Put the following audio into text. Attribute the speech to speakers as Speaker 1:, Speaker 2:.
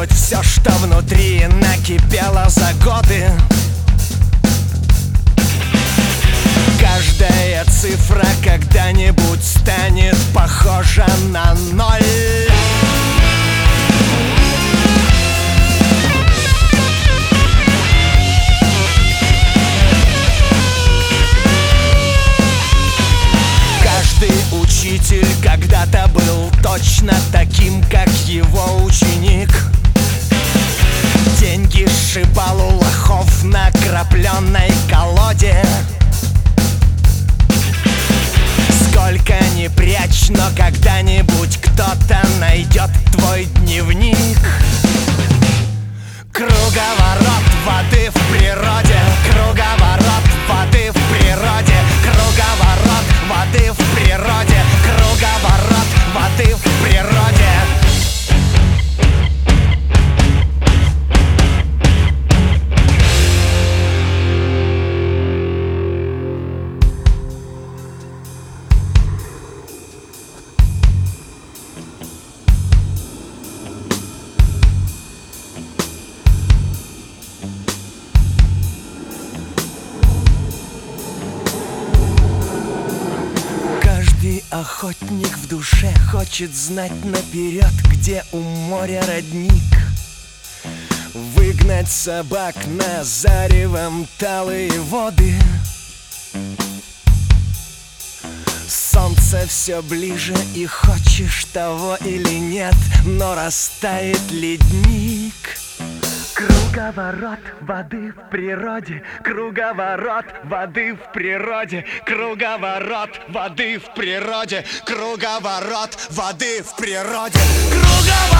Speaker 1: выплеснуть все, что внутри накипело за годы. Каждая цифра когда-нибудь станет похожа на ноль. Учитель когда-то был точно таким, как его ученик. Деньги сшибал у лохов на крапленой колоде. Сколько ни прячь, но когда-нибудь кто-то найдет твой дневник. Круговорот воды в природе, круговорот воды в природе, круговорот воды в природе, круговорот воды в природе. Охотник в душе хочет знать наперед, где у моря родник. Выгнать собак на заревом талые воды. Солнце все ближе, и хочешь того или нет, но растает ледник. Круговорот воды в природе, круговорот воды в природе, круговорот воды в природе, круговорот воды в природе, круговорот.